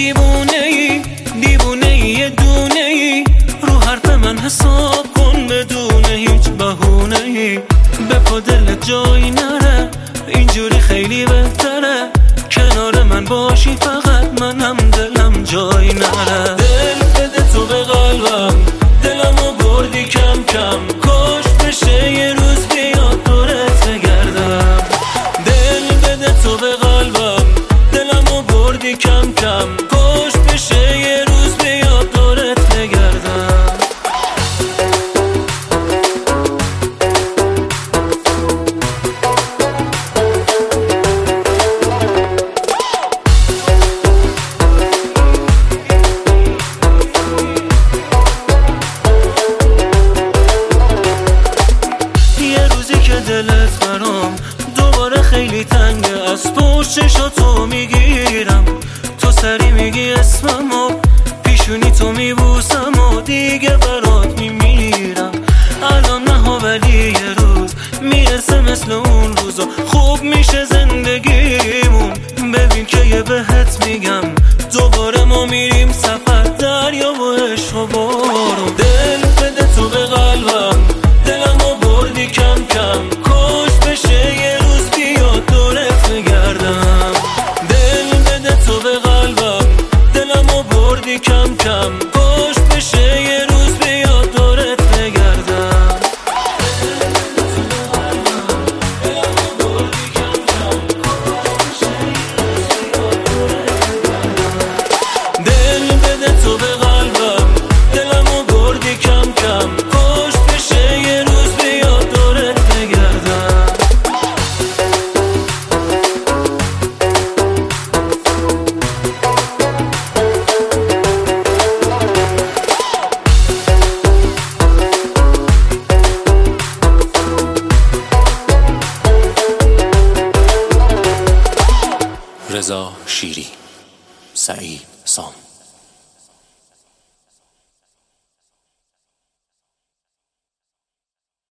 دیوونه یه دونه ای، رو حرف من حساب کن بدون هیچ بهونه ای. به پا دلت جایی نره، اینجوری خیلی بهتره، کنار من باشی فقط منم دلم جایی نره. دل بده تو به قلبم، دلمو بردی کم کم، کاش بشه یه روز بیاد دورت بگردم. دل بده تو به قلبم، دلمو بردی کم کم، کاش بشه یه روز بیاد دورت بگردم. دلت برام دوباره خیلی تنگه، از پشت چشاتو میگیرم، تو سری میگی اسممو، پیشونی تو میبوسم و دیگه برات میمیرم. الان نه ولی یه روز میرسه مثل اون روزا، خوب میشه زندگیمون. ببین که یه بهت میگم، دوباره ما میریم سفر، دریا و عشق و بارون. دل بده تو به قلبم، دلمو بردی کم کم، کاش بشه یه روز بیاد دورت بگردم. دل بده تو به قلبم، دلمو بردی کم کم، کاش بشه یه روز بیاد دورت بگردم. دل بده تو به قلبم، دلمو بردی کم کم، کاش بشه یه روز بیاد دورت بگردم. رضا شیری، سعید سام.